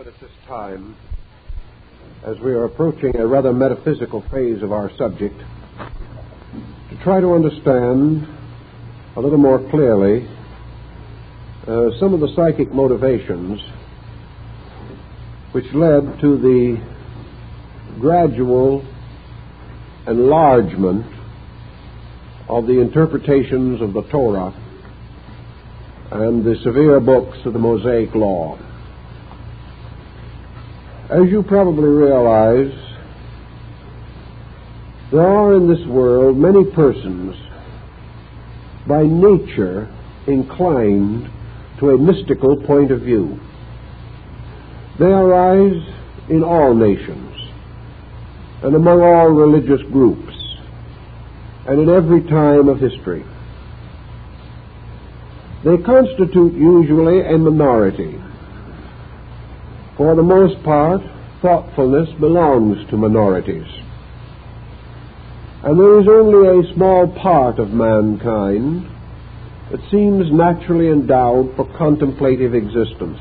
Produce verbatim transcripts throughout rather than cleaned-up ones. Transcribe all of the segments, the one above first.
good at this time, as we are approaching a rather metaphysical phase of our subject, to try to understand a little more clearly uh, some of the psychic motivations which led to the gradual enlargement of the interpretations of the Torah and the severe books of the Mosaic Law. As you probably realize, there are in this world many persons by nature inclined to a mystical point of view. They arise in all nations and among all religious groups and in every time of history. They constitute usually a minority. For the most part, thoughtfulness belongs to minorities. And there is only a small part of mankind that seems naturally endowed for contemplative existence.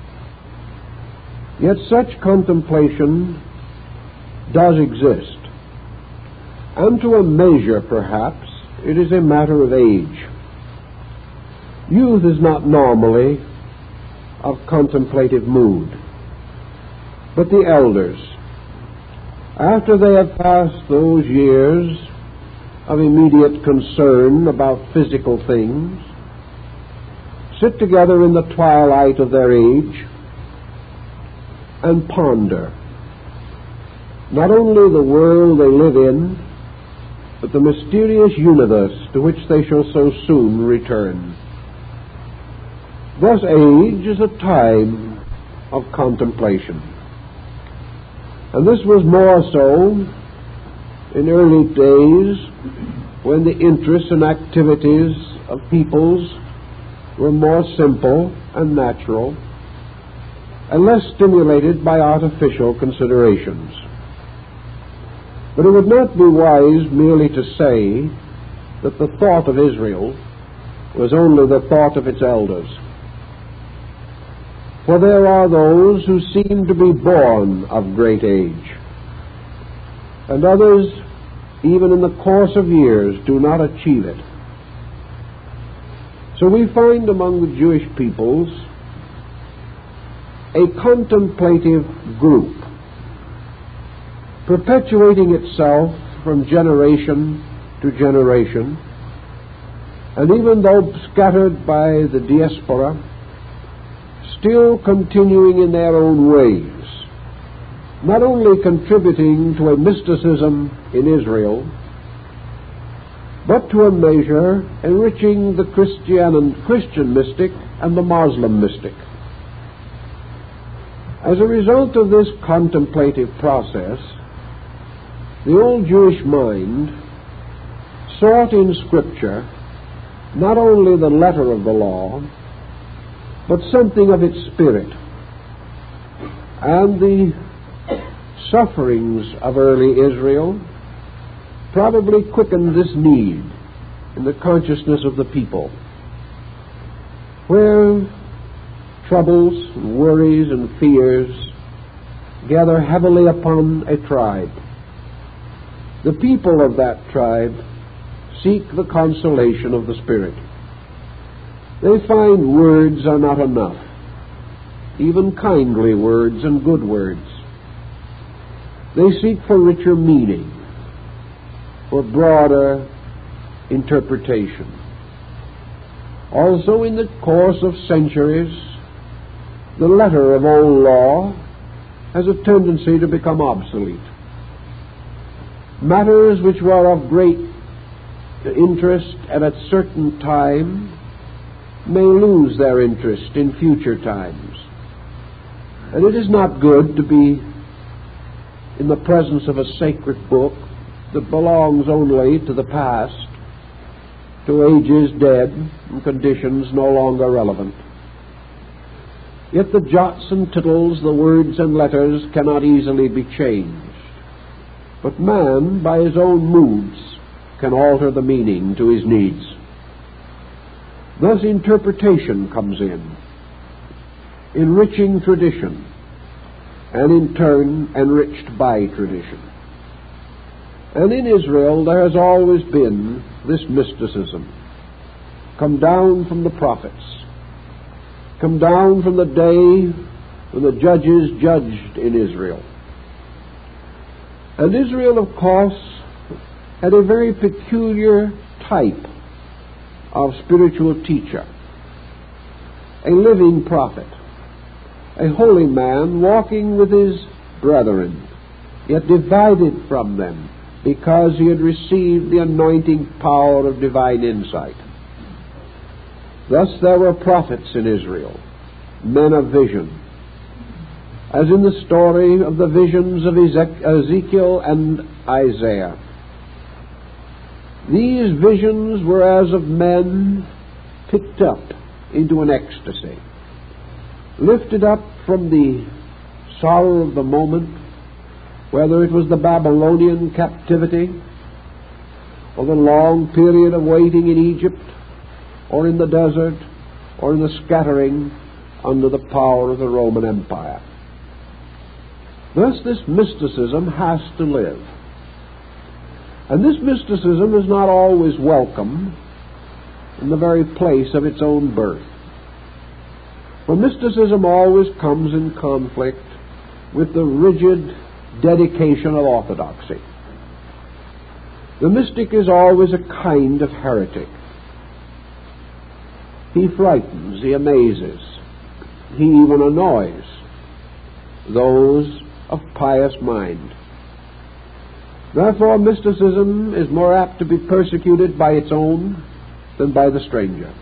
Yet such contemplation does exist. And to a measure, perhaps, it is a matter of age. Youth is not normally of contemplative mood, but the elders, after they have passed those years of immediate concern about physical things, sit together in the twilight of their age and ponder not only the world they live in, but the mysterious universe to which they shall so soon return. Thus age is a time of contemplation. And this was more so in early days when the interests and activities of peoples were more simple and natural and less stimulated by artificial considerations. But it would not be wise merely to say that the thought of Israel was only the thought of its elders. For there are those who seem to be born of great age, and others, even in the course of years, do not achieve it. So we find among the Jewish peoples a contemplative group, perpetuating itself from generation to generation, and even though scattered by the diaspora, still continuing in their own ways, not only contributing to a mysticism in Israel, but to a measure enriching the Christian and Christian mystic and the Muslim mystic. As a result of this contemplative process, the old Jewish mind sought in Scripture not only the letter of the law, but something of its spirit. And the sufferings of early Israel probably quickened this need in the consciousness of the people, where troubles and worries and fears gather heavily upon a tribe. The people of that tribe seek the consolation of the Spirit. They find words are not enough, even kindly words and good words. They seek for richer meaning, for broader interpretation. Also, in the course of centuries, the letter of old law has a tendency to become obsolete. Matters which were of great interest at a certain time may lose their interest in future times. And it is not good to be in the presence of a sacred book that belongs only to the past, to ages dead and conditions no longer relevant. Yet the jots and tittles, the words and letters cannot easily be changed. But man, by his own moods, can alter the meaning to his needs. Thus interpretation comes in, enriching tradition, and in turn enriched by tradition. And in Israel there has always been this mysticism, come down from the prophets, come down from the day when the judges judged in Israel. And Israel, of course, had a very peculiar type of spiritual teacher, a living prophet, a holy man walking with his brethren, yet divided from them because he had received the anointing power of divine insight. Thus there were prophets in Israel, men of vision, as in the story of the visions of Ezekiel and Isaiah. These visions were as of men picked up into an ecstasy, lifted up from the sorrow of the moment, whether it was the Babylonian captivity, or the long period of waiting in Egypt, or in the desert, or in the scattering under the power of the Roman Empire. Thus this mysticism has to live. And this mysticism is not always welcome in the very place of its own birth. For mysticism always comes in conflict with the rigid dedication of orthodoxy. The mystic is always a kind of heretic. He frightens, he amazes, he even annoys those of pious mind. Therefore, mysticism is more apt to be persecuted by its own than by the stranger.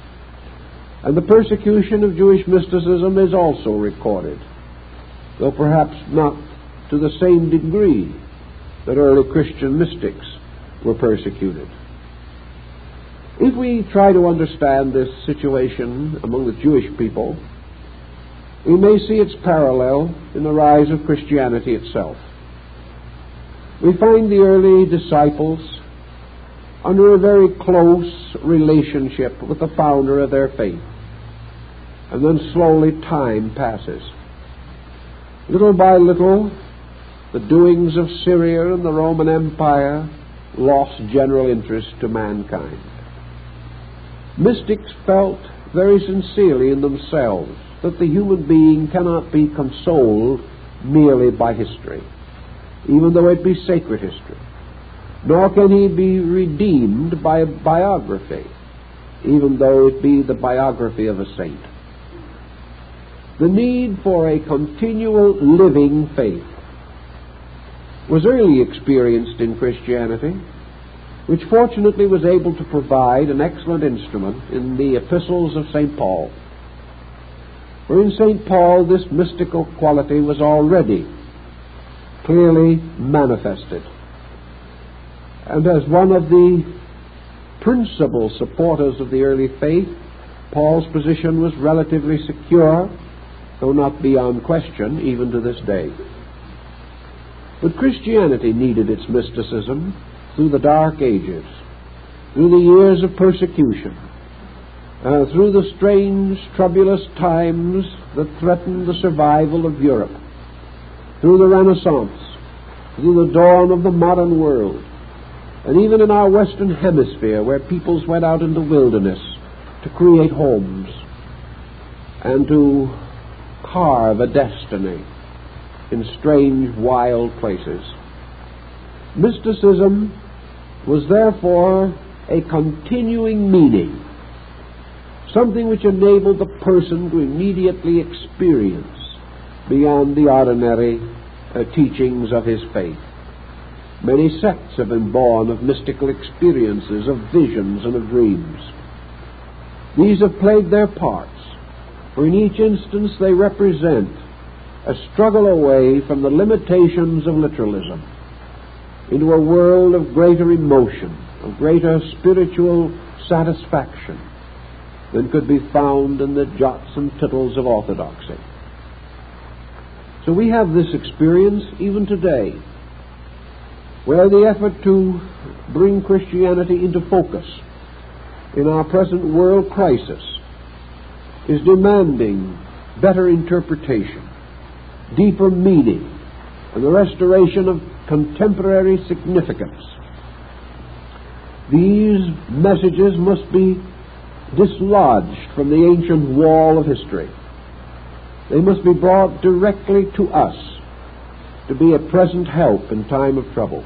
And the persecution of Jewish mysticism is also recorded, though perhaps not to the same degree that early Christian mystics were persecuted. If we try to understand this situation among the Jewish people, we may see its parallel in the rise of Christianity itself. We find the early disciples under a very close relationship with the founder of their faith, and then slowly time passes. Little by little, the doings of Syria and the Roman Empire lost general interest to mankind. Mystics felt very sincerely in themselves that the human being cannot be consoled merely by history, even though it be sacred history, nor can he be redeemed by a biography, even though it be the biography of a saint. The need for a continual living faith was early experienced in Christianity, which fortunately was able to provide an excellent instrument in the epistles of Saint Paul. For in Saint Paul this mystical quality was already clearly manifested. And as one of the principal supporters of the early faith, Paul's position was relatively secure, though not beyond question, even to this day. But Christianity needed its mysticism through the dark ages, through the years of persecution, uh, through the strange, troublous times that threatened the survival of Europe, through the Renaissance, through the dawn of the modern world, and even in our Western Hemisphere, where peoples went out in the wilderness to create homes and to carve a destiny in strange, wild places. Mysticism was therefore a continuing meaning, something which enabled the person to immediately experience beyond the ordinary uh, teachings of his faith. Many sects have been born of mystical experiences, of visions and of dreams. These have played their parts, for in each instance they represent a struggle away from the limitations of literalism into a world of greater emotion, of greater spiritual satisfaction than could be found in the jots and tittles of orthodoxy. So we have this experience even today, where the effort to bring Christianity into focus in our present world crisis is demanding better interpretation, deeper meaning and the restoration of contemporary significance. These messages must be dislodged from the ancient wall of history. They must be brought directly to us to be a present help in time of trouble.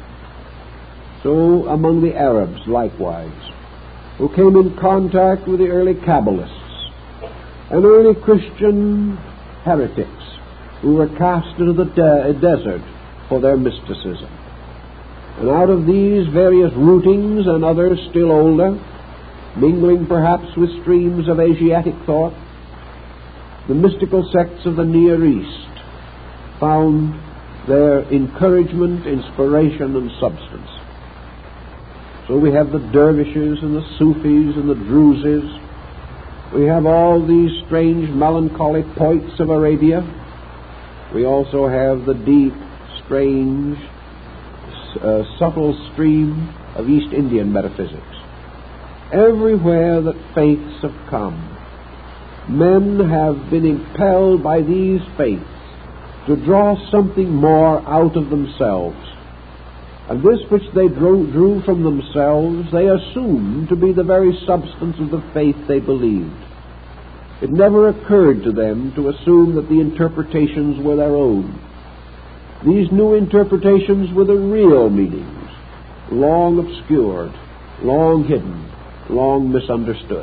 So among the Arabs likewise, who came in contact with the early Kabbalists and early Christian heretics who were cast into the de- desert for their mysticism. And out of these various rootings and others still older, mingling perhaps with streams of Asiatic thought, the mystical sects of the Near East found their encouragement, inspiration, and substance. So we have the dervishes and the Sufis and the Druzes. We have all these strange, melancholy poets of Arabia. We also have the deep, strange, uh, subtle stream of East Indian metaphysics. Everywhere that faiths have come, men have been impelled by these faiths to draw something more out of themselves. And this which they drew, drew from themselves, they assumed to be the very substance of the faith they believed. It never occurred to them to assume that the interpretations were their own. These new interpretations were the real meanings, long obscured, long hidden, long misunderstood.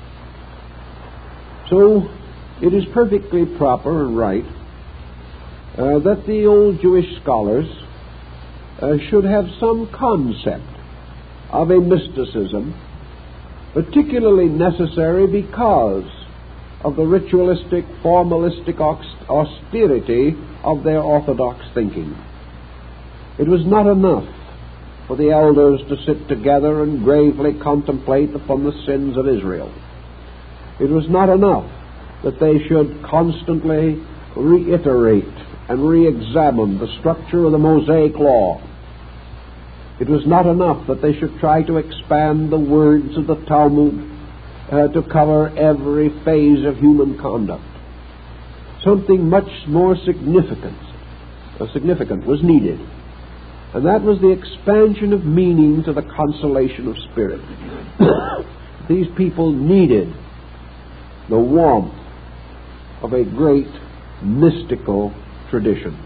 So it is perfectly proper and right uh, that the old Jewish scholars uh, should have some concept of a mysticism, particularly necessary because of the ritualistic, formalistic austerity of their orthodox thinking. It was not enough for the elders to sit together and gravely contemplate upon the sins of Israel. It was not enough that they should constantly reiterate and re-examine the structure of the Mosaic Law. It was not enough that they should try to expand the words of the Talmud uh, to cover every phase of human conduct. Something much more significant, uh, significant was needed, and that was the expansion of meaning to the consolation of spirit. These people needed the warmth of a great mystical tradition.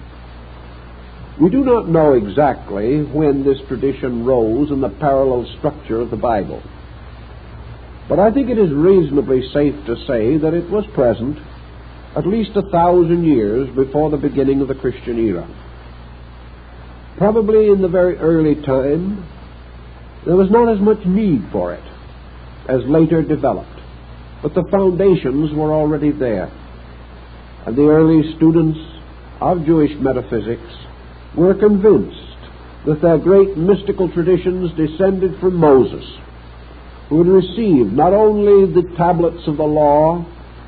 We do not know exactly when this tradition rose in the parallel structure of the Bible, but I think it is reasonably safe to say that it was present at least a thousand years before the beginning of the Christian era. Probably in the very early time, there was not as much need for it as later developed, but the foundations were already there. And the early students of Jewish metaphysics were convinced that their great mystical traditions descended from Moses, who had received not only the tablets of the law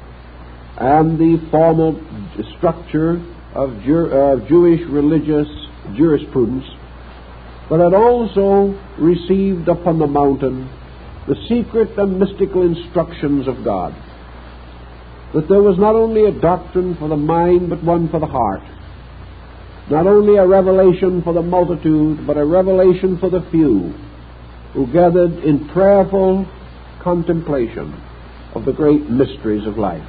and the formal structure of, Jew, uh, Jewish religious jurisprudence, but had also received upon the mountain the secret and mystical instructions of God. That there was not only a doctrine for the mind, but one for the heart. Not only a revelation for the multitude, but a revelation for the few, who gathered in prayerful contemplation of the great mysteries of life.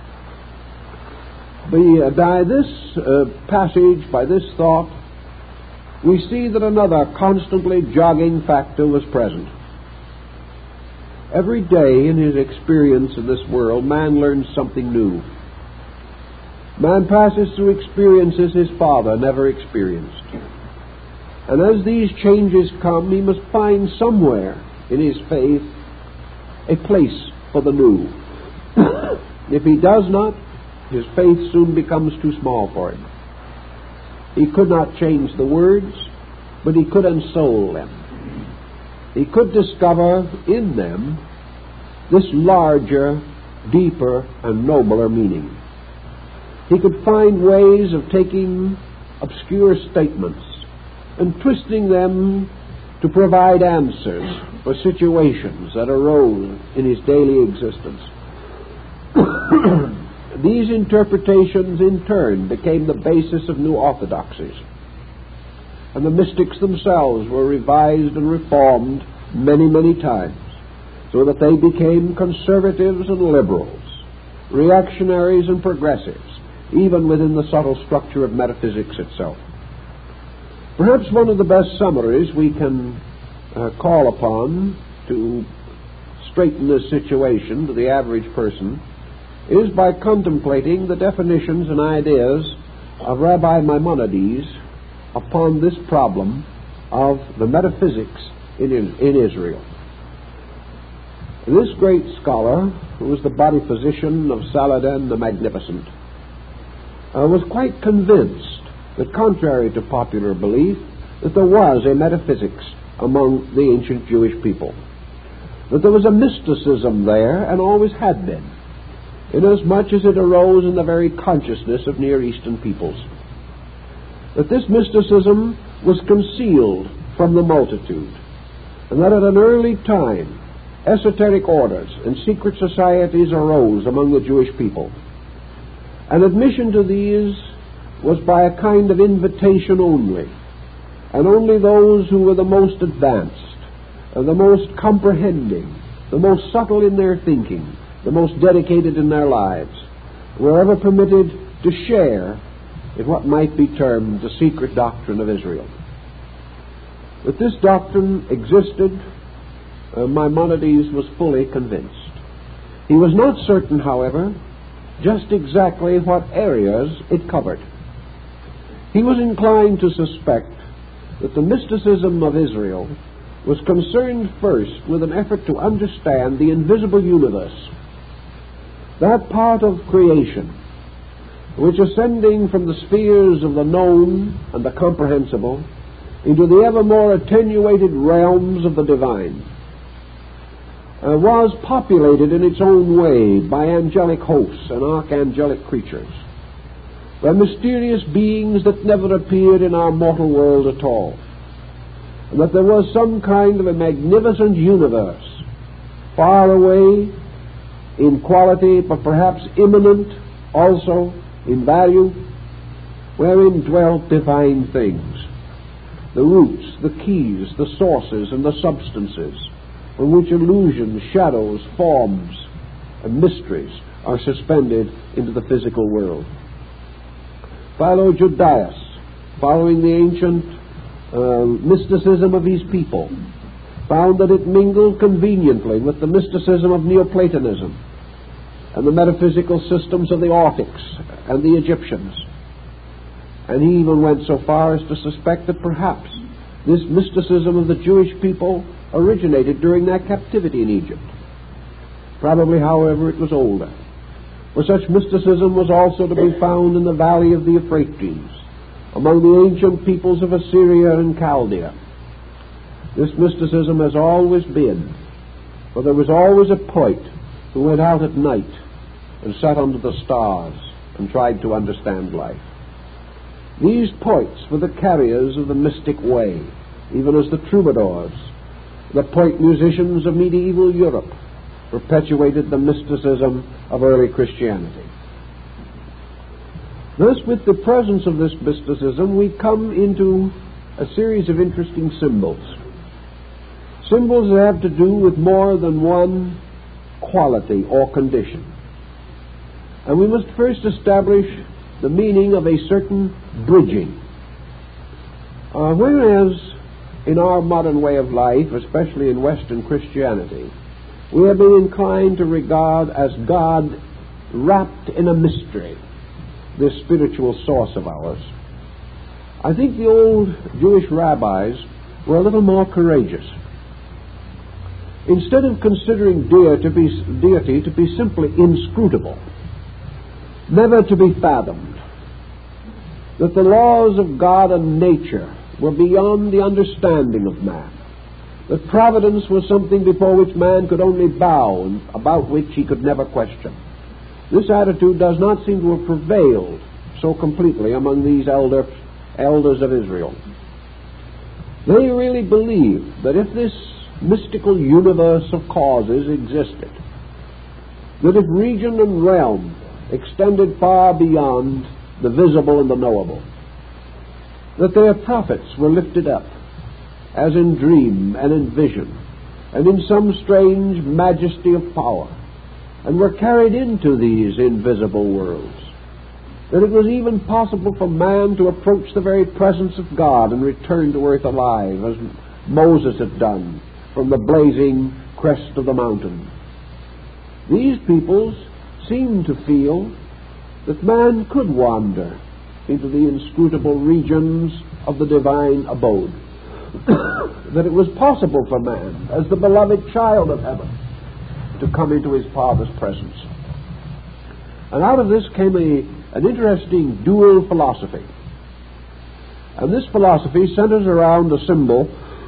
The, uh, by this uh, passage, by this thought, we see that another constantly jogging factor was present. Every day in his experience in this world, man learns something new. Man passes through experiences his father never experienced. And as these changes come, he must find somewhere in his faith a place for the new. If he does not, his faith soon becomes too small for him. He could not change the words, but he could ensoul them. He could discover in them this larger, deeper, and nobler meaning. He could find ways of taking obscure statements and twisting them to provide answers for situations that arose in his daily existence. these interpretations in turn became the basis of new orthodoxies. And the mystics themselves were revised and reformed many, many times, so that they became conservatives and liberals, reactionaries and progressives, even within the subtle structure of metaphysics itself. Perhaps one of the best summaries we can uh, call upon to straighten this situation to the average person is by contemplating the definitions and ideas of Rabbi Maimonides upon this problem of the metaphysics in, in Israel. This great scholar, who was the body physician of Saladin the Magnificent, uh, was quite convinced that, contrary to popular belief, that there was a metaphysics among the ancient Jewish people, that there was a mysticism there and always had been, inasmuch as it arose in the very consciousness of Near Eastern peoples, that this mysticism was concealed from the multitude, and that at an early time esoteric orders and secret societies arose among the Jewish people. And admission to these was by a kind of invitation only, and only those who were the most advanced, and the most comprehending, the most subtle in their thinking, the most dedicated in their lives, were ever permitted to share in what might be termed the secret doctrine of Israel. That this doctrine existed, uh, Maimonides was fully convinced. He was not certain, however, just exactly what areas it covered. He was inclined to suspect that the mysticism of Israel was concerned first with an effort to understand the invisible universe, that part of creation which, ascending from the spheres of the known and the comprehensible into the ever more attenuated realms of the divine, uh, was populated in its own way by angelic hosts and archangelic creatures, by mysterious beings that never appeared in our mortal world at all, and that there was some kind of a magnificent universe, far away in quality, but perhaps immanent also in value, wherein dwelt divine things, the roots, the keys, the sources, and the substances, from which illusions, shadows, forms, and mysteries are suspended into the physical world. Philo-Judaeus, following the ancient uh, mysticism of his people, found that it mingled conveniently with the mysticism of Neoplatonism and the metaphysical systems of the Orphics and the Egyptians. And he even went so far as to suspect that perhaps this mysticism of the Jewish people originated during their captivity in Egypt. Probably, however, it was older, for such mysticism was also to be found in the valley of the Euphrates, among the ancient peoples of Assyria and Chaldea. This mysticism has always been, for there was always a poet who went out at night and sat under the stars and tried to understand life. These poets were the carriers of the mystic way, even as the troubadours, the poet musicians of medieval Europe, perpetuated the mysticism of early Christianity. Thus, with the presence of this mysticism, we come into a series of interesting symbols. Symbols that have to do with more than one quality or condition. And we must first establish the meaning of a certain bridging. Uh, whereas in our modern way of life, especially in Western Christianity, we have been inclined to regard as God wrapped in a mystery this spiritual source of ours, I think the old Jewish rabbis were a little more courageous. Instead of considering deity to be, deity to be simply inscrutable, never to be fathomed, that the laws of God and nature were beyond the understanding of man, that providence was something before which man could only bow and about which he could never question. This attitude does not seem to have prevailed so completely among these elder, elders of Israel. They really believed that if this mystical universe of causes existed, that if region and realm extended far beyond the visible and the knowable, that their prophets were lifted up, as in dream and in vision, and in some strange majesty of power, and were carried into these invisible worlds, that it was even possible for man to approach the very presence of God and return to earth alive, as Moses had done from the blazing crest of the mountain. These peoples seemed to feel that man could wander into the inscrutable regions of the divine abode, that it was possible for man, as the beloved child of heaven, to come into his Father's presence. And out of this came a, an interesting dual philosophy. And this philosophy centers around a symbol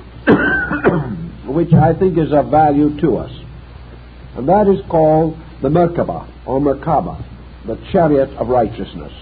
which I think is of value to us. And that is called the Merkabah, or Merkabah, the chariot of righteousness.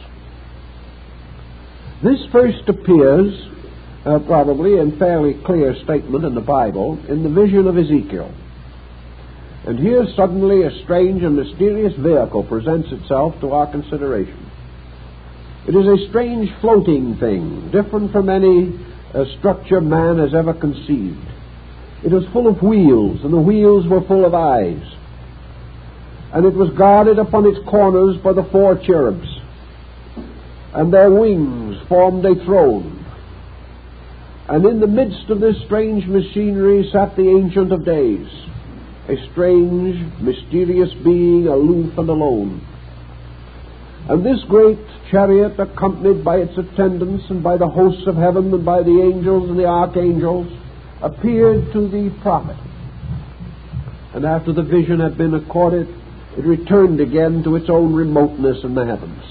This first appears, uh, probably in fairly clear statement in the Bible, in the vision of Ezekiel. And here suddenly a strange and mysterious vehicle presents itself to our consideration. It is a strange floating thing, different from any uh, structure man has ever conceived. It was full of wheels, and the wheels were full of eyes. And it was guarded upon its corners by the four cherubs, and their wings formed a throne. And in the midst of this strange machinery sat the Ancient of Days, a strange, mysterious being, aloof and alone. And this great chariot, accompanied by its attendants and by the hosts of heaven and by the angels and the archangels, appeared to the prophet. And after the vision had been accorded, it returned again to its own remoteness in the heavens.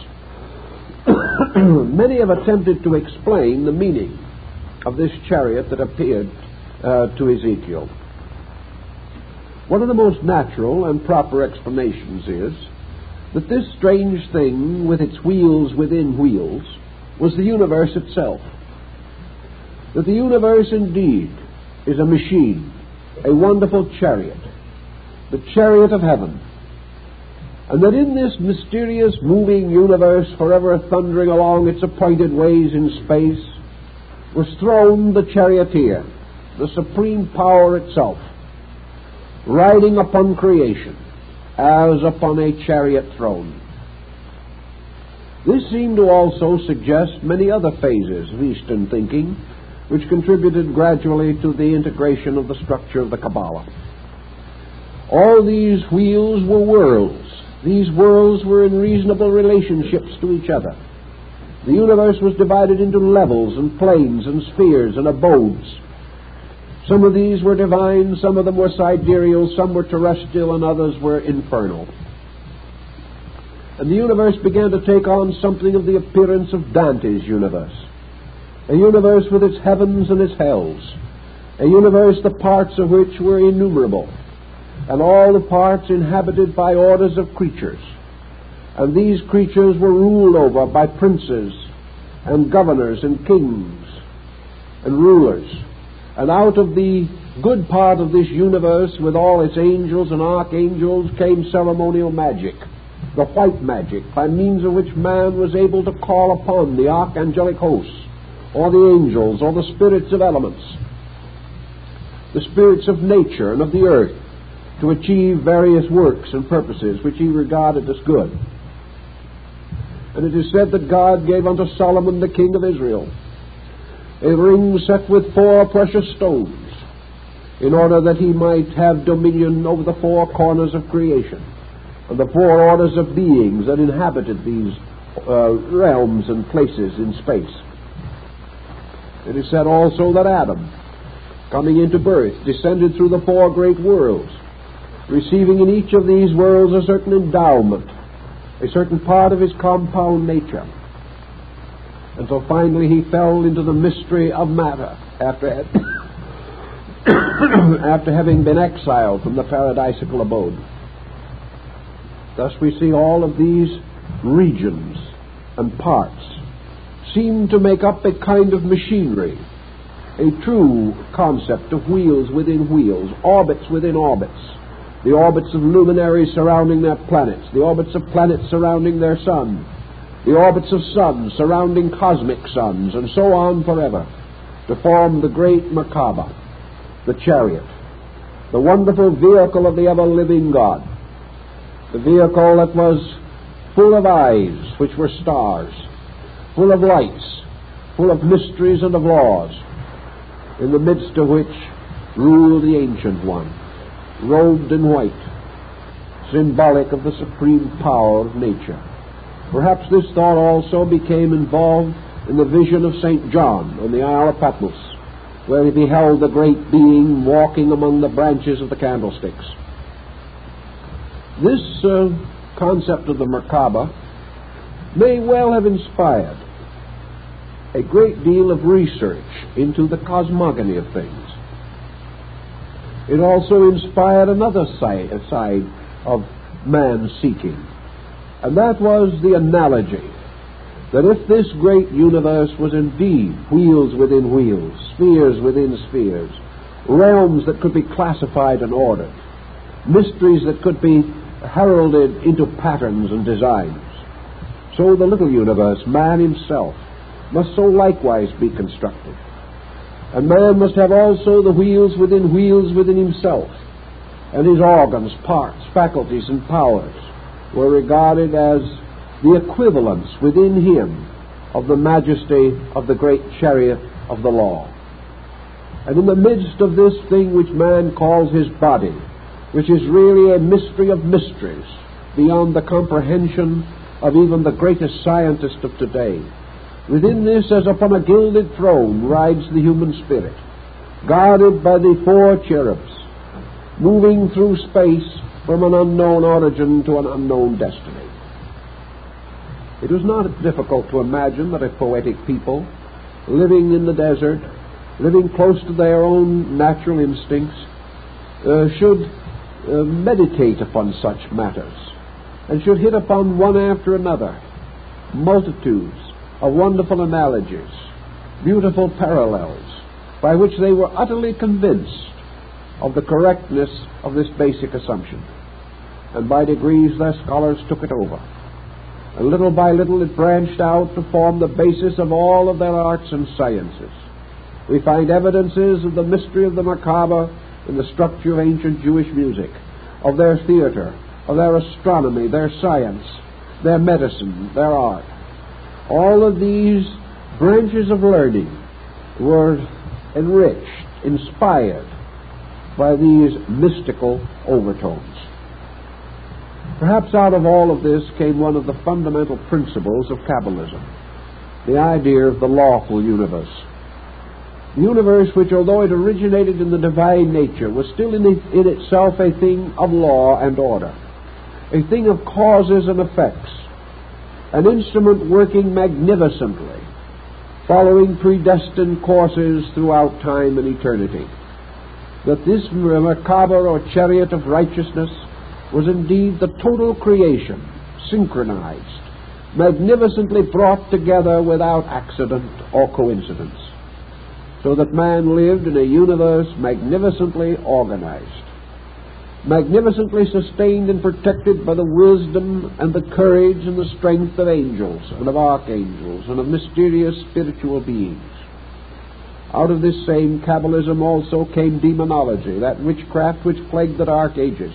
Many have attempted to explain the meaning of this chariot that appeared uh, to Ezekiel. One of the most natural and proper explanations is that this strange thing with its wheels within wheels was the universe itself. That the universe indeed is a machine, a wonderful chariot, the chariot of heaven, and that in this mysterious moving universe, forever thundering along its appointed ways in space, was throned the charioteer, the supreme power itself, riding upon creation as upon a chariot throne. This seemed to also suggest many other phases of Eastern thinking, which contributed gradually to the integration of the structure of the Kabbalah. All these wheels were worlds. These worlds were in reasonable relationships to each other. The universe was divided into levels and planes and spheres and abodes. Some of these were divine, some of them were sidereal, some were terrestrial, and others were infernal. And the universe began to take on something of the appearance of Dante's universe, a universe with its heavens and its hells, a universe the parts of which were innumerable, and all the parts inhabited by orders of creatures. And these creatures were ruled over by princes and governors and kings and rulers. And out of the good part of this universe, with all its angels and archangels, came ceremonial magic, the white magic, by means of which man was able to call upon the archangelic hosts, or the angels, or the spirits of elements, the spirits of nature and of the earth, to achieve various works and purposes which he regarded as good. And it is said that God gave unto Solomon, the king of Israel, a ring set with four precious stones, in order that he might have dominion over the four corners of creation, and the four orders of beings that inhabited these uh, realms and places in space. It is said also that Adam, coming into birth, descended through the four great worlds, receiving in each of these worlds a certain endowment, a certain part of his compound nature, until finally he fell into the mystery of matter after, after having been exiled from the paradisical abode. Thus we see all of these regions and parts seem to make up a kind of machinery, a true concept of wheels within wheels, orbits within orbits, the orbits of luminaries surrounding their planets, the orbits of planets surrounding their sun, the orbits of suns surrounding cosmic suns, and so on forever, to form the great Merkabah, the chariot, the wonderful vehicle of the ever-living God, the vehicle that was full of eyes, which were stars, full of lights, full of mysteries and of laws, in the midst of which ruled the Ancient One, robed in white, symbolic of the supreme power of nature. Perhaps this thought also became involved in the vision of Saint John on the Isle of Patmos, where he beheld the great being walking among the branches of the candlesticks. This uh, concept of the Merkabah may well have inspired a great deal of research into the cosmogony of things. It also inspired another side, side of man's seeking, and that was the analogy that if this great universe was indeed wheels within wheels, spheres within spheres, realms that could be classified and ordered, mysteries that could be heralded into patterns and designs, so the little universe, man himself, must so likewise be constructed. And man must have also the wheels within wheels within himself, and his organs, parts, faculties, and powers were regarded as the equivalence within him of the majesty of the great chariot of the law. And in the midst of this thing which man calls his body, which is really a mystery of mysteries, beyond the comprehension of even the greatest scientist of today, within this, as upon a gilded throne, rides the human spirit, guarded by the four cherubs, moving through space from an unknown origin to an unknown destiny. It was not difficult to imagine that a poetic people, living in the desert, living close to their own natural instincts, uh, should uh, meditate upon such matters, and should hit upon one after another multitudes of wonderful analogies, beautiful parallels, by which they were utterly convinced of the correctness of this basic assumption. And by degrees their scholars took it over. And little by little it branched out to form the basis of all of their arts and sciences. We find evidences of the mystery of the Merkabah in the structure of ancient Jewish music, of their theater, of their astronomy, their science, their medicine, their art. All of these branches of learning were enriched, inspired by these mystical overtones. Perhaps out of all of this came one of the fundamental principles of Kabbalism, the idea of the lawful universe. The universe which, although it originated in the divine nature, was still in, it, in itself a thing of law and order, a thing of causes and effects, an instrument working magnificently, following predestined courses throughout time and eternity. That this Merkabah, or chariot of righteousness, was indeed the total creation, synchronized, magnificently brought together without accident or coincidence, so that man lived in a universe magnificently organized, magnificently sustained and protected by the wisdom and the courage and the strength of angels and of archangels and of mysterious spiritual beings. Out of this same Kabbalism also came demonology, that witchcraft which plagued the Dark Ages.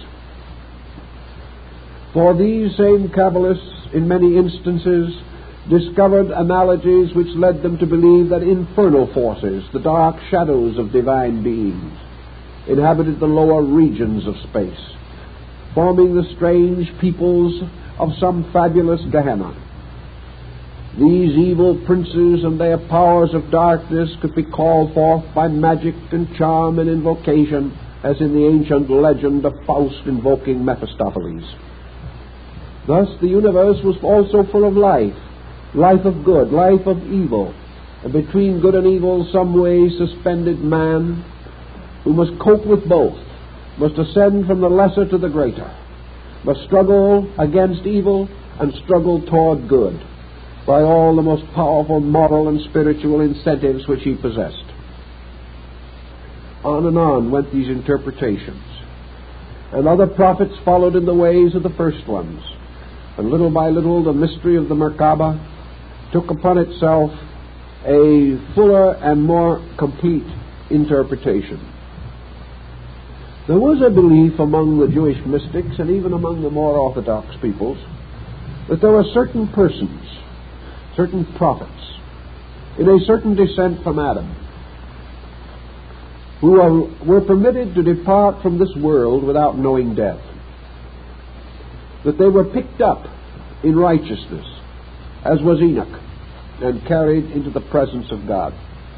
For these same Kabbalists, in many instances, discovered analogies which led them to believe that infernal forces, the dark shadows of divine beings, inhabited the lower regions of space, forming the strange peoples of some fabulous Gehenna. These evil princes and their powers of darkness could be called forth by magic and charm and invocation, as in the ancient legend of Faust invoking Mephistopheles. Thus the universe was also full of life, life of good, life of evil, and between good and evil some way suspended man, who must cope with both, must ascend from the lesser to the greater, must struggle against evil and struggle toward good, by all the most powerful moral and spiritual incentives which he possessed. On and on went these interpretations. and other prophets followed in the ways of the first ones. And little by little, the mystery of the Merkabah took upon itself a fuller and more complete interpretation. There was a belief among the Jewish mystics and even among the more orthodox peoples that there were certain persons, certain prophets, in a certain descent from Adam, who are, were permitted to depart from this world without knowing death, that they were picked up in righteousness, as was Enoch, and carried into the presence of God.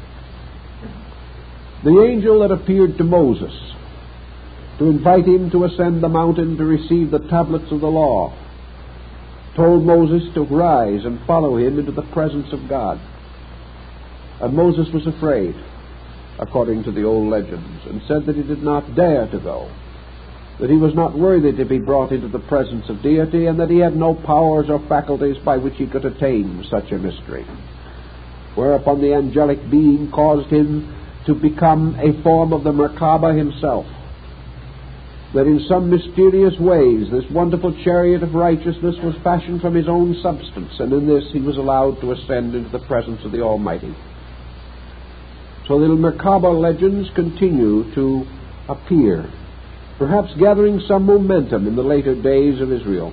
The angel that appeared to Moses to invite him to ascend the mountain to receive the tablets of the law told Moses to rise and follow him into the presence of God. And Moses was afraid, according to the old legends, and said that he did not dare to go, that he was not worthy to be brought into the presence of deity, and that he had no powers or faculties by which he could attain such a mystery. Whereupon the angelic being caused him to become a form of the Merkabah himself, that in some mysterious ways this wonderful chariot of righteousness was fashioned from his own substance, and in this he was allowed to ascend into the presence of the Almighty. So the Merkabah legends continue to appear, perhaps gathering some momentum in the later days of Israel,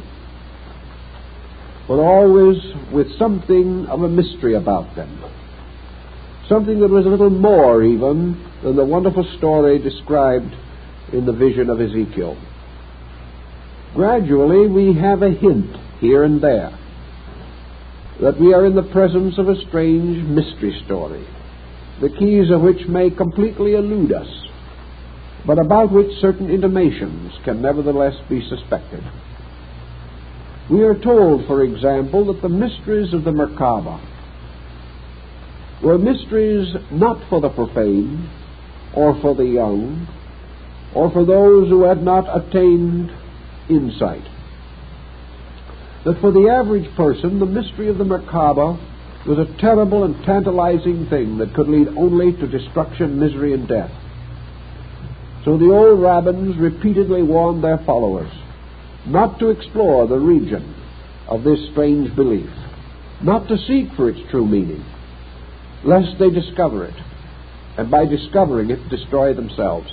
but always with something of a mystery about them, something that was a little more even than the wonderful story described in the vision of Ezekiel. Gradually we have a hint here and there that we are in the presence of a strange mystery story, the keys of which may completely elude us, but about which certain intimations can nevertheless be suspected. We are told, for example, that the mysteries of the Merkabah were mysteries not for the profane, or for the young, or for those who had not attained insight. That for the average person, the mystery of the Merkabah was a terrible and tantalizing thing that could lead only to destruction, misery, and death. So the old rabbins repeatedly warned their followers not to explore the region of this strange belief, not to seek for its true meaning, lest they discover it, and by discovering it, destroy themselves.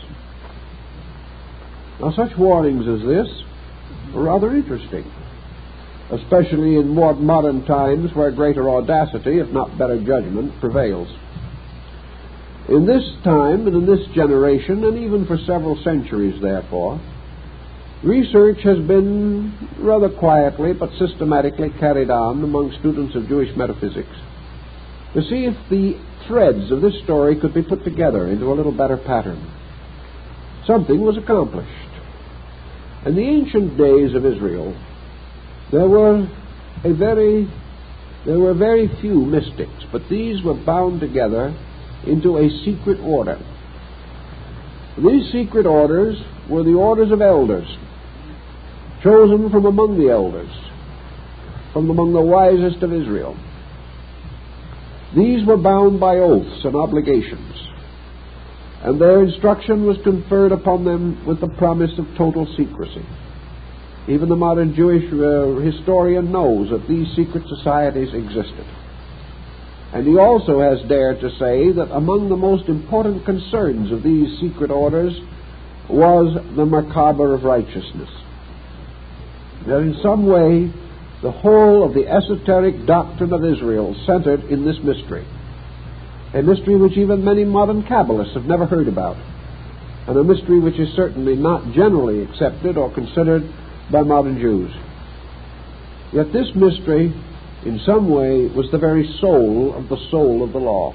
Now, such warnings as this are rather interesting, especially in more modern times where greater audacity, if not better judgment, prevails. In this time and in this generation, and even for several centuries, therefore, research has been rather quietly but systematically carried on among students of Jewish metaphysics to see if the threads of this story could be put together into a little better pattern. Something was accomplished. In the ancient days of Israel, there were a very there were very few mystics, but these were bound together into a secret order. These secret orders were the orders of elders, chosen from among the elders, from among the wisest of Israel. These were bound by oaths and obligations, and their instruction was conferred upon them with the promise of total secrecy. Even the modern Jewish uh, historian knows that these secret societies existed. And he also has dared to say that among the most important concerns of these secret orders was the Merkabah of righteousness. That in some way the whole of the esoteric doctrine of Israel centered in this mystery, a mystery which even many modern Kabbalists have never heard about, and a mystery which is certainly not generally accepted or considered by modern Jews. Yet this mystery, in some way, was the very soul of the soul of the law.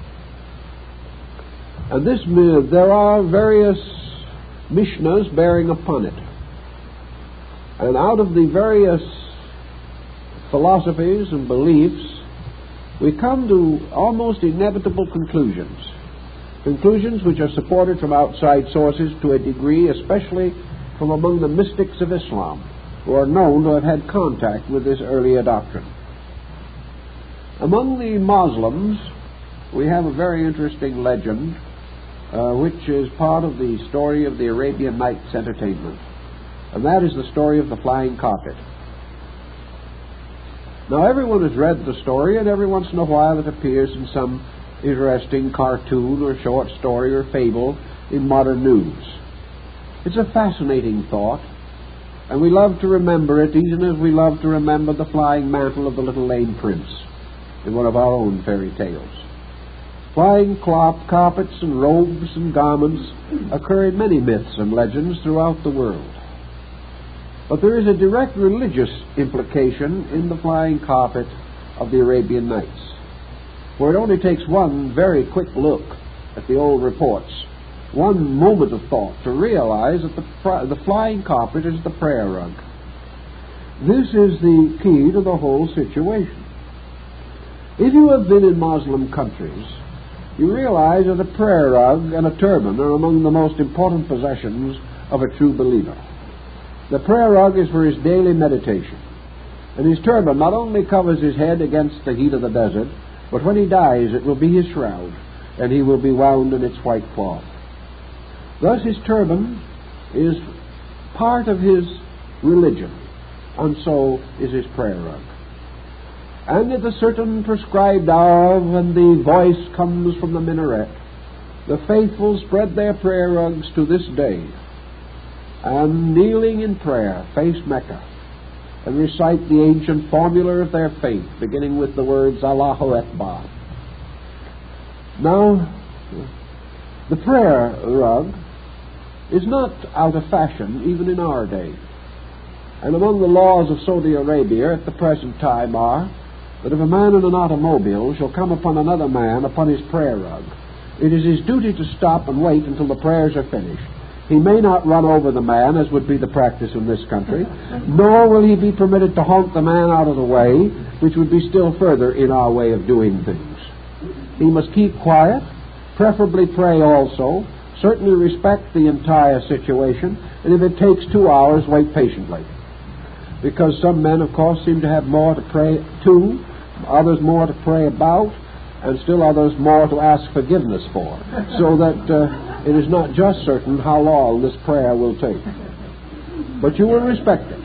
And this, there are various Mishnahs bearing upon it. And out of the various philosophies and beliefs, we come to almost inevitable conclusions. Conclusions which are supported from outside sources to a degree, especially from among the mystics of Islam, who are known to have had contact with this earlier doctrine. Among the Muslims, we have a very interesting legend, uh, which is part of the story of the Arabian Nights Entertainment. and that is the story of the flying carpet. Now, everyone has read the story, and every once in a while it appears in some interesting cartoon or short story or fable in modern news. It's a fascinating thought, and we love to remember it, even as we love to remember the flying mantle of the little lame prince in one of our own fairy tales. Flying clop, carpets and robes and garments occur in many myths and legends throughout the world. But there is a direct religious implication in the flying carpet of the Arabian Nights, for it only takes one very quick look at the old reports, one moment of thought, to realize that the, the flying carpet is the prayer rug. This is the key to the whole situation. If you have been in Muslim countries, you realize that a prayer rug and a turban are among the most important possessions of a true believer. The prayer rug is for his daily meditation, and his turban not only covers his head against the heat of the desert, but when he dies it will be his shroud, and he will be wound in its white cloth. Thus his turban is part of his religion, and so is his prayer rug. And at a certain prescribed hour, when the voice comes from the minaret, the faithful spread their prayer rugs to this day, and kneeling in prayer face Mecca, and recite the ancient formula of their faith, beginning with the words Allahu Akbar. Now, the prayer rug is not out of fashion even in our day. And among the laws of Saudi Arabia at the present time are that if a man in an automobile shall come upon another man upon his prayer rug, it is his duty to stop and wait until the prayers are finished. He may not run over the man, as would be the practice in this country, nor will he be permitted to honk the man out of the way, which would be still further in our way of doing things. He must keep quiet, preferably pray also, certainly respect the entire situation, and if it takes two hours, wait patiently. Because some men, of course, seem to have more to pray to, others more to pray about, and still others more to ask forgiveness for, so that uh, it is not just certain how long this prayer will take. But you will respect it.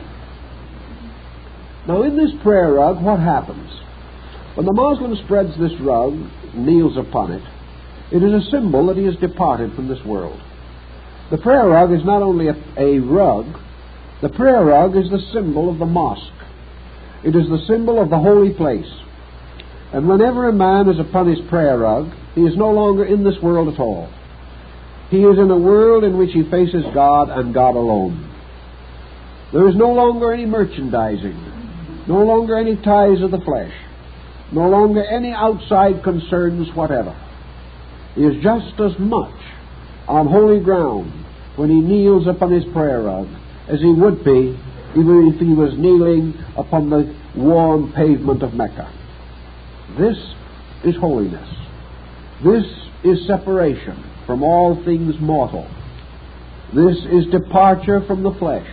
Now, in this prayer rug, what happens? When the Muslim spreads this rug, kneels upon it, it is a symbol that he has departed from this world. The prayer rug is not only a, a rug, the prayer rug is the symbol of the mosque. It is the symbol of the holy place. And whenever a man is upon his prayer rug, he is no longer in this world at all. He is in a world in which he faces God and God alone. There is no longer any merchandising, no longer any ties of the flesh, no longer any outside concerns whatever. He is just as much on holy ground when he kneels upon his prayer rug as he would be even if he was kneeling upon the warm pavement of Mecca. This is holiness. This is separation from all things mortal. This is departure from the flesh.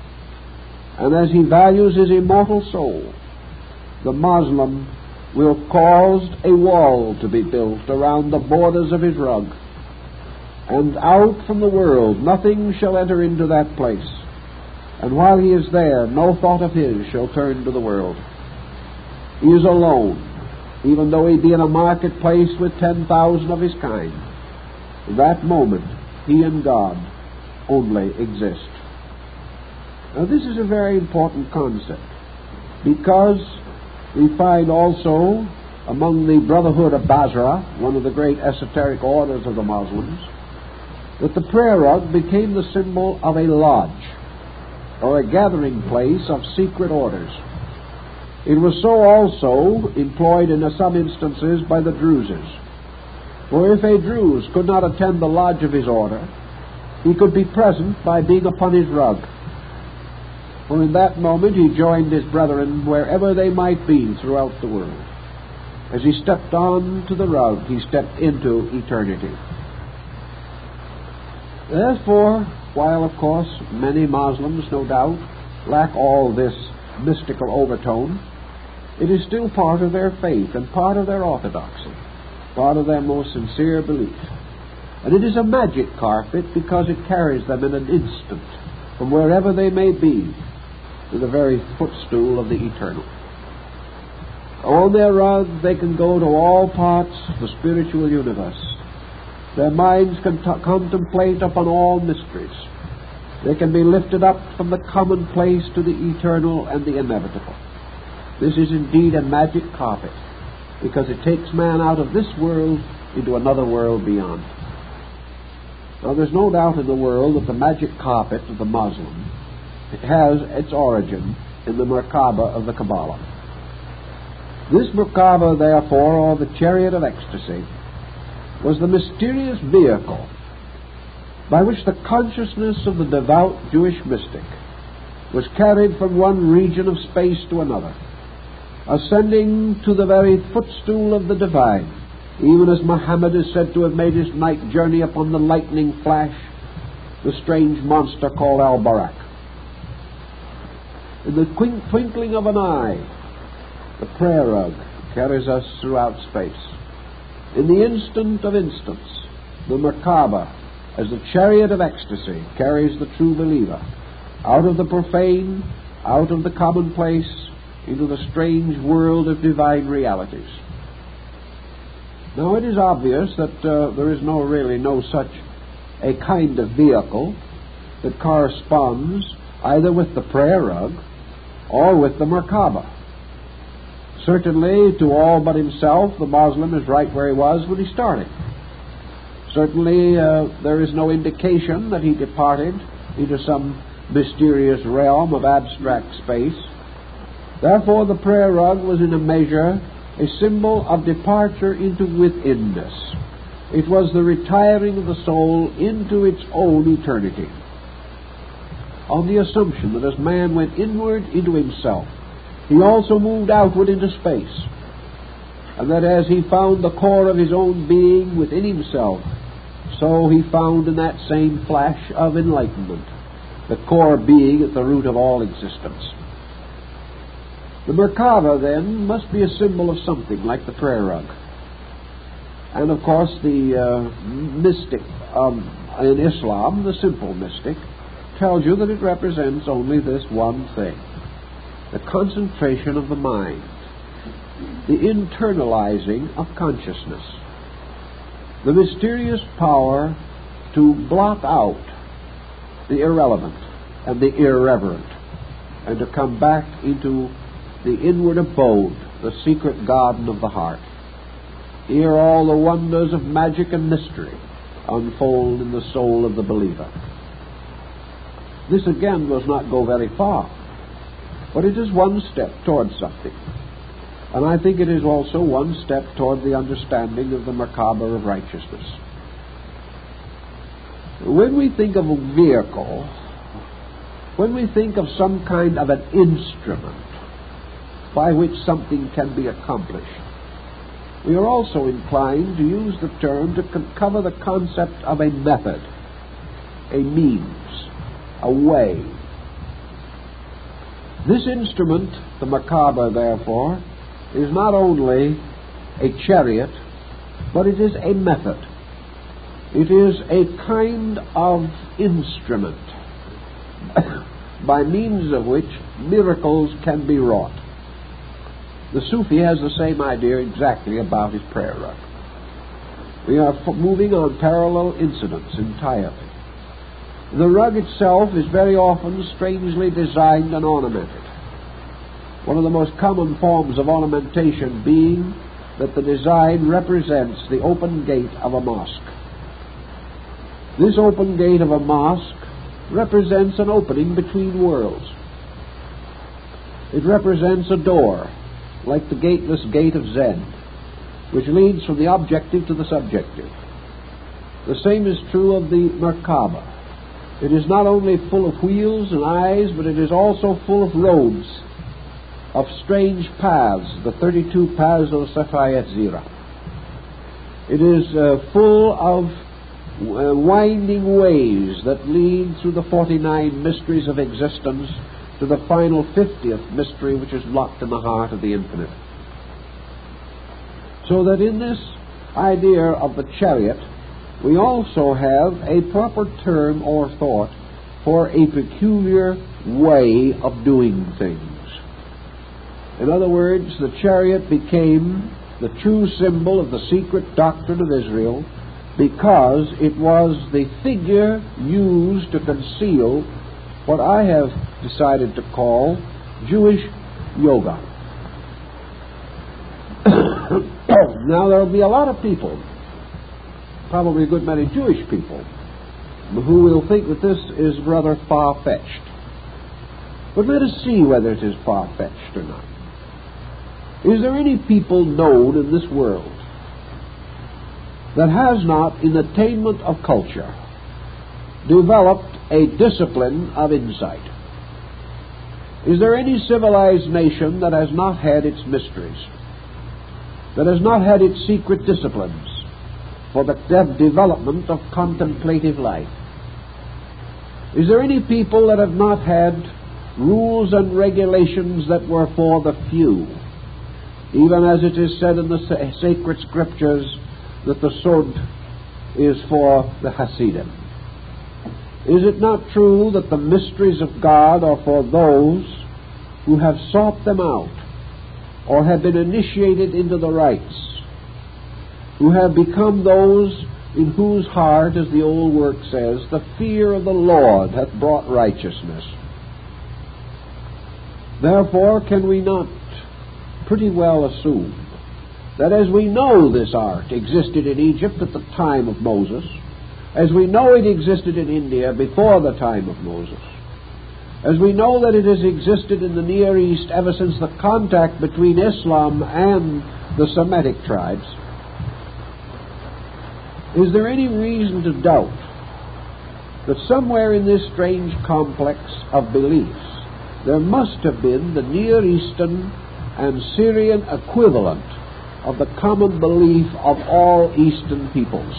And as he values his immortal soul, the Muslim will cause a wall to be built around the borders of his rug, and out from the world nothing shall enter into that place. And while he is there, no thought of his shall turn to the world. He is alone, even though he be in a marketplace with ten thousand of his kind. In that moment, he and God only exist. Now, this is a very important concept, because we find also among the Brotherhood of Basra, one of the great esoteric orders of the Muslims, that the prayer rug became the symbol of a lodge, or a gathering place of secret orders. It was so also employed in some instances by the Druses. For if a Druze could not attend the lodge of his order, he could be present by being upon his rug. For in that moment he joined his brethren wherever they might be throughout the world. As he stepped on to the rug, he stepped into eternity. Therefore, while of course many Muslims, no doubt, lack all this mystical overtone, it is still part of their faith and part of their orthodoxy, part of their most sincere belief. And it is a magic carpet because it carries them in an instant from wherever they may be to the very footstool of the eternal. On their rug they can go to all parts of the spiritual universe. Their minds can t- contemplate upon all mysteries. They can be lifted up from the commonplace to the eternal and the inevitable. This is indeed a magic carpet, because it takes man out of this world into another world beyond. Now, there's no doubt in the world that the magic carpet of the Muslim has its origin in the Merkaba of the Kabbalah. This Merkaba, therefore, or the chariot of ecstasy, was the mysterious vehicle by which the consciousness of the devout Jewish mystic was carried from one region of space to another, ascending to the very footstool of the divine, even as Muhammad is said to have made his night journey upon the lightning flash, the strange monster called Al-Barak. In the twinkling of an eye, the prayer rug carries us throughout space. In the instant of instants, the Merkaba, as the chariot of ecstasy, carries the true believer out of the profane, out of the commonplace, into the strange world of divine realities. Now, it is obvious that uh, there is no really no such a kind of vehicle that corresponds either with the prayer rug or with the Merkaba. Certainly, to all but himself, the Muslim is right where he was when he started. Certainly, uh, there is no indication that he departed into some mysterious realm of abstract space. Therefore, the prayer rug was in a measure a symbol of departure into withinness. It was the retiring of the soul into its own eternity, on the assumption that as man went inward into himself, he also moved outward into space, and that as he found the core of his own being within himself, so he found in that same flash of enlightenment the core being at the root of all existence. The Merkaba, then, must be a symbol of something like the prayer rug. And, of course, the uh, mystic um, in Islam, the simple mystic, tells you that it represents only this one thing: the concentration of the mind, the internalizing of consciousness, the mysterious power to blot out the irrelevant and the irreverent, and to come back into the inward abode, the secret garden of the heart. Here all the wonders of magic and mystery unfold in the soul of the believer. This again does not go very far, but it is one step towards something. And I think it is also one step toward the understanding of the Merkaba of righteousness. When we think of a vehicle, when we think of some kind of an instrument by which something can be accomplished, we are also inclined to use the term to cover the concept of a method, a means, a way. This instrument, the Merkaba, therefore, is not only a chariot, but it is a method. It is a kind of instrument by means of which miracles can be wrought. The Sufi has the same idea exactly about his prayer rug. We are f- moving on parallel incidents entirely. The rug itself is very often strangely designed and ornamented. One of the most common forms of ornamentation being that the design represents the open gate of a mosque. This open gate of a mosque represents an opening between worlds. It represents a door, like the gateless gate of Zen, which leads from the objective to the subjective. The same is true of the Merkaba. It is not only full of wheels and eyes, but it is also full of roads, of strange paths, the thirty-two paths of Safayat Zira. It is uh, full of uh, winding ways that lead through the forty-nine mysteries of existence to the final fiftieth mystery, which is locked in the heart of the infinite. So that in this idea of the chariot, we also have a proper term or thought for a peculiar way of doing things. In other words, the chariot became the true symbol of the secret doctrine of Israel because it was the figure used to conceal what I have decided to call Jewish yoga. Now, there will be a lot of people, probably a good many Jewish people, who will think that this is rather far-fetched. But let us see whether it is far-fetched or not. Is there any people known in this world that has not, in attainment of culture, developed a discipline of insight? Is there any civilized nation that has not had its mysteries, that has not had its secret disciplines for the de- development of contemplative life? Is there any people that have not had rules and regulations that were for the few, even as it is said in the sa- sacred scriptures that the Sod is for the Hasidim? Is it not true that the mysteries of God are for those who have sought them out or have been initiated into the rites, who have become those in whose heart, as the old work says, the fear of the Lord hath brought righteousness? Therefore, can we not pretty well assume that as we know this art existed in Egypt at the time of Moses, as we know it existed in India before the time of Moses, as we know that it has existed in the Near East ever since the contact between Islam and the Semitic tribes, is there any reason to doubt that somewhere in this strange complex of beliefs there must have been the Near Eastern and Syrian equivalent of the common belief of all Eastern peoples?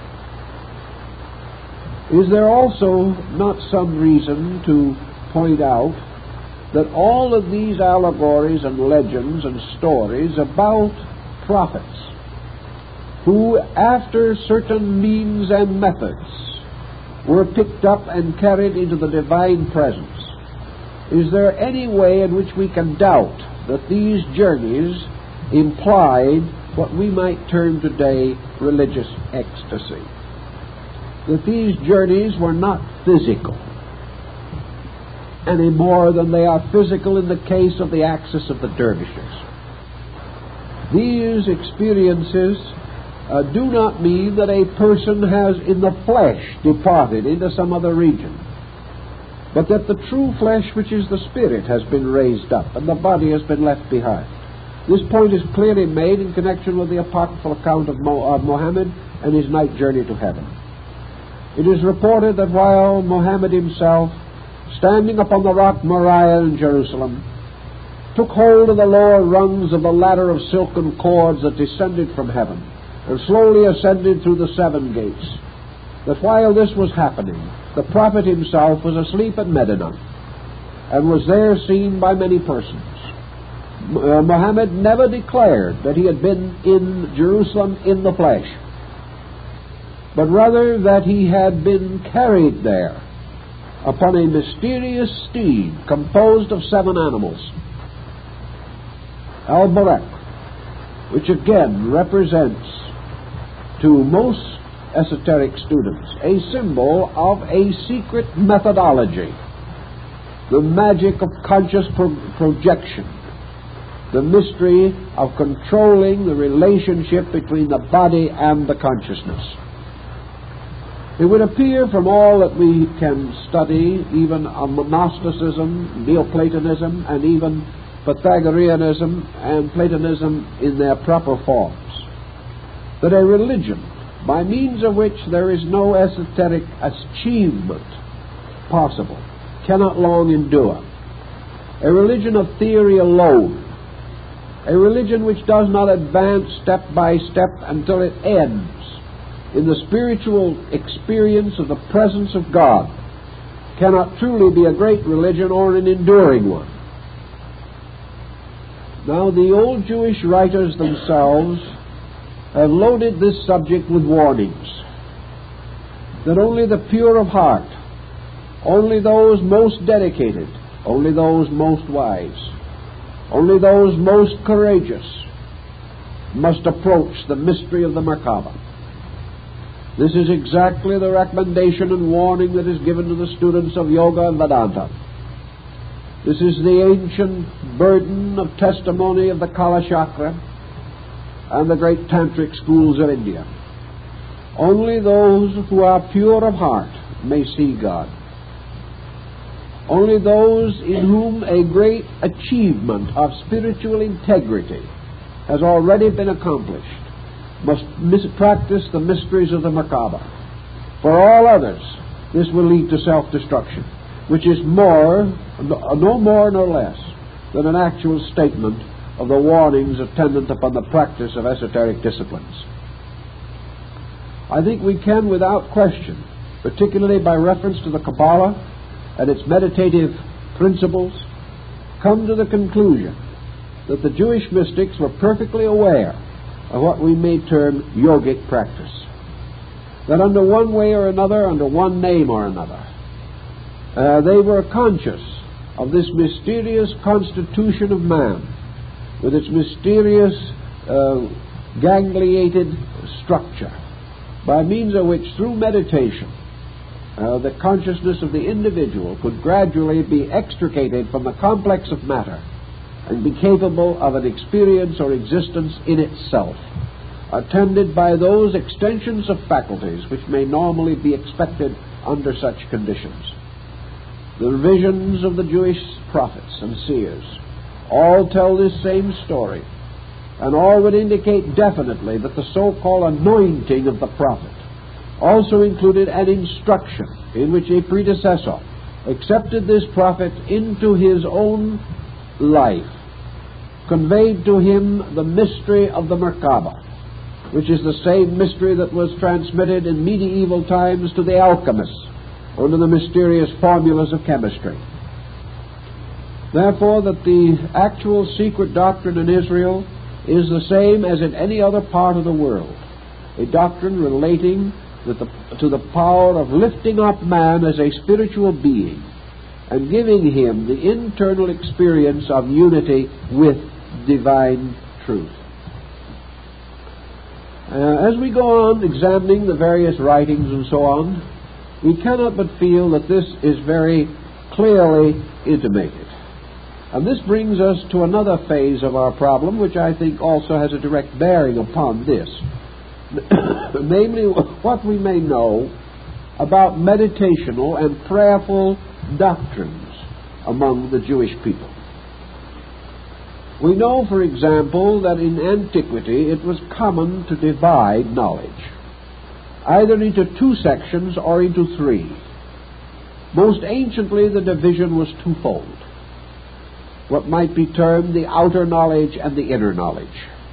Is there also not some reason to point out that all of these allegories and legends and stories about prophets who, after certain means and methods, were picked up and carried into the divine presence, is there any way in which we can doubt that these journeys implied what we might term today religious ecstasy? That these journeys were not physical any more than they are physical in the case of the axis of the dervishes. These experiences uh, do not mean that a person has in the flesh departed into some other region, but that the true flesh, which is the spirit, has been raised up and the body has been left behind. This point is clearly made in connection with the apocryphal account of, Mo- of Muhammad and his night journey to heaven. It is reported that while Muhammad himself, standing upon the rock Moriah in Jerusalem, took hold of the lower rungs of the ladder of silken cords that descended from heaven and slowly ascended through the seven gates, that while this was happening, the prophet himself was asleep at Medina and was there seen by many persons. Uh, Muhammad never declared that he had been in Jerusalem in the flesh, but rather that he had been carried there upon a mysterious steed composed of seven animals, Al-Buraq, which again represents to most esoteric students a symbol of a secret methodology, the magic of conscious pro- projection, the mystery of controlling the relationship between the body and the consciousness. It would appear from all that we can study, even on Gnosticism, Neoplatonism, and even Pythagoreanism and Platonism in their proper forms, that a religion by means of which there is no esoteric achievement possible cannot long endure. A religion of theory alone, a religion which does not advance step by step until it ends in the spiritual experience of the presence of God, cannot truly be a great religion or an enduring one. Now, the old Jewish writers themselves have loaded this subject with warnings that only the pure of heart Only those most dedicated, only those most wise, only those most courageous must approach the mystery of the Merkaba. This is exactly the recommendation and warning that is given to the students of Yoga and Vedanta. This is the ancient burden of testimony of the Kala Chakra and the great tantric schools of India. Only those who are pure of heart may see God. Only those in whom a great achievement of spiritual integrity has already been accomplished must mis- practice the mysteries of the Merkaba. For all others, this will lead to self-destruction, which is more, no more nor less than an actual statement of the warnings attendant upon the practice of esoteric disciplines. I think we can, without question, particularly by reference to the Kabbalah and its meditative principles, come to the conclusion that the Jewish mystics were perfectly aware of what we may term yogic practice. That under one way or another, under one name or another, uh, they were conscious of this mysterious constitution of man, with its mysterious uh, gangliated structure, by means of which, through meditation, uh, the consciousness of the individual could gradually be extricated from the complex of matter and be capable of an experience or existence in itself, attended by those extensions of faculties which may normally be expected under such conditions. The visions of the Jewish prophets and seers all tell this same story, and all would indicate definitely that the so-called anointing of the prophet also included an instruction in which a predecessor accepted this prophet into his own life, conveyed to him the mystery of the Merkaba, which is the same mystery that was transmitted in medieval times to the alchemists under the mysterious formulas of chemistry. Therefore, that the actual secret doctrine in Israel is the same as in any other part of the world, a doctrine relating with the, to the power of lifting up man as a spiritual being and giving him the internal experience of unity with divine truth. Uh, as we go on examining the various writings and so on, we cannot but feel that this is very clearly intimated. And this brings us to another phase of our problem, which I think also has a direct bearing upon this. Namely, what we may know about meditational and prayerful doctrines among the Jewish people. We know, for example, that in antiquity it was common to divide knowledge, either into two sections or into three. Most anciently, the division was twofold, what might be termed the outer knowledge and the inner knowledge.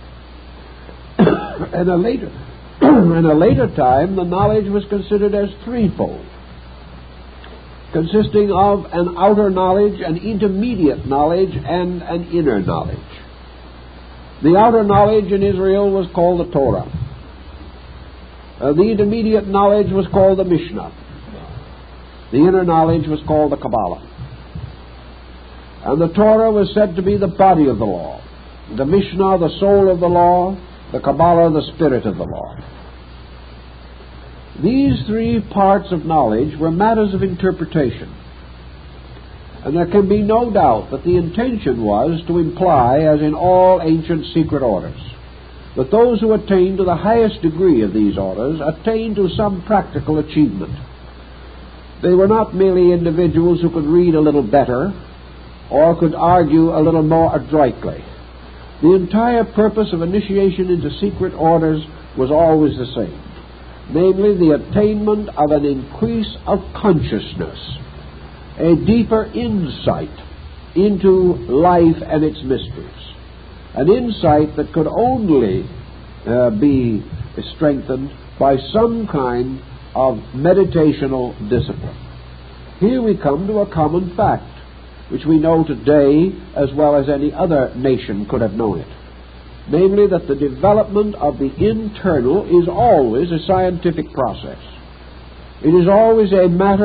In a later, in a later time, the knowledge was considered as threefold, consisting of an outer knowledge, an intermediate knowledge, and an inner knowledge. The outer knowledge in Israel was called the Torah. Uh, the intermediate knowledge was called the Mishnah. The inner knowledge was called the Kabbalah. And the Torah was said to be the body of the law, the Mishnah the soul of the law, the Kabbalah the spirit of the law. These three parts of knowledge were matters of interpretation, and there can be no doubt that the intention was to imply, as in all ancient secret orders, that those who attained to the highest degree of these orders attained to some practical achievement. They were not merely individuals who could read a little better or could argue a little more adroitly. The entire purpose of initiation into secret orders was always the same, namely the attainment of an increase of consciousness, a deeper insight into life and its mysteries, an insight that could only uh, be strengthened by some kind of meditational discipline. Here we come to a common fact, which we know today as well as any other nation could have known it, namely that the development of the internal is always a scientific process. It is always a matter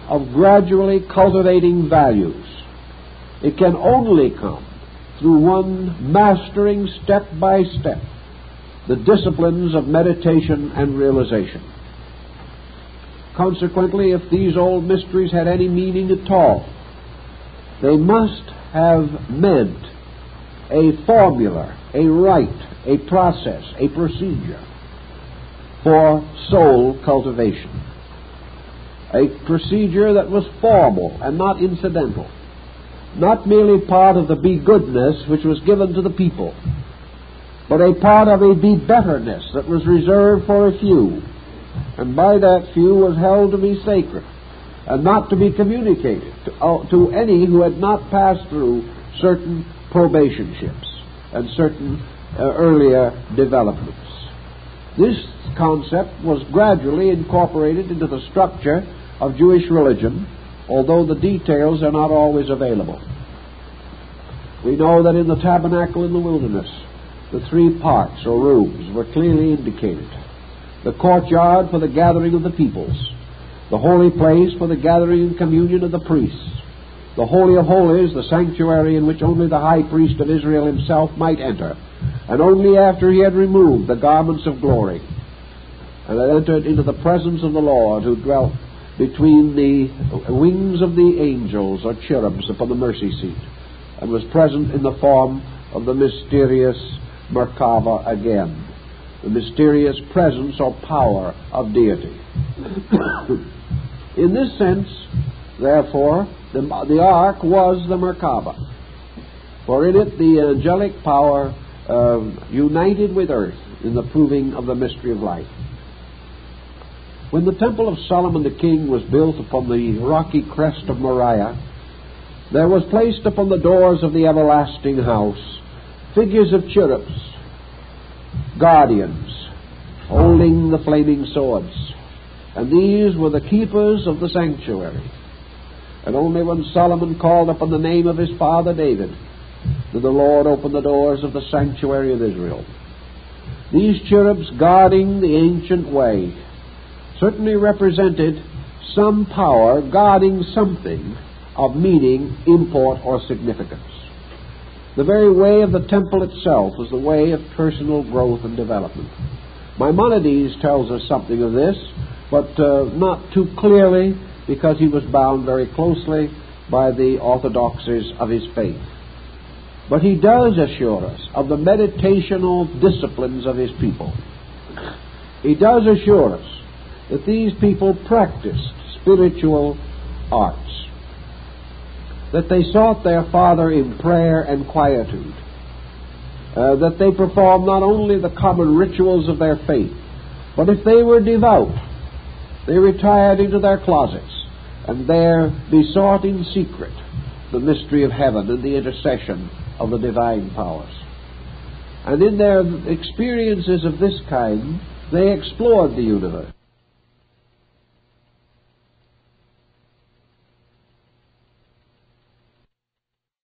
of gradually cultivating values. It can only come through one mastering step by step the disciplines of meditation and realization. Consequently, if these old mysteries had any meaning at all, they must have meant a formula, a rite, a process, a procedure for soul cultivation. A procedure that was formal and not incidental, not merely part of the be-goodness which was given to the people, but a part of a be-betterness that was reserved for a few, and by that few was held to be sacred, and not to be communicated to, uh, to any who had not passed through certain probationships and certain uh, earlier developments. This concept was gradually incorporated into the structure of Jewish religion, although the details are not always available. We know that in the tabernacle in the wilderness, the three parts or rooms were clearly indicated. The courtyard for the gathering of the peoples, the holy place for the gathering and communion of the priests, the Holy of Holies, the sanctuary in which only the high priest of Israel himself might enter, and only after he had removed the garments of glory, and had entered into the presence of the Lord, who dwelt between the wings of the angels or cherubs upon the mercy seat, and was present in the form of the mysterious Merkava again, the mysterious presence or power of deity. In this sense, therefore, the, the ark was the Merkava, for in it the angelic power uh, united with earth in the proving of the mystery of life. When the temple of Solomon the king was built upon the rocky crest of Moriah, there was placed upon the doors of the everlasting house figures of cherubs, guardians, holding the flaming swords, and these were the keepers of the sanctuary. And only when Solomon called upon the name of his father David did the Lord open the doors of the sanctuary of Israel. These cherubs guarding the ancient way certainly represented some power guarding something of meaning, import, or significance. The very way of the temple itself was the way of personal growth and development. Maimonides tells us something of this, but uh, not too clearly, because he was bound very closely by the orthodoxies of his faith. But he does assure us of the meditational disciplines of his people. He does assure us that these people practiced spiritual arts, that they sought their Father in prayer and quietude, uh, that they performed not only the common rituals of their faith, but if they were devout, they retired into their closets and there besought in secret the mystery of heaven and the intercession of the divine powers. And in their experiences of this kind, they explored the universe.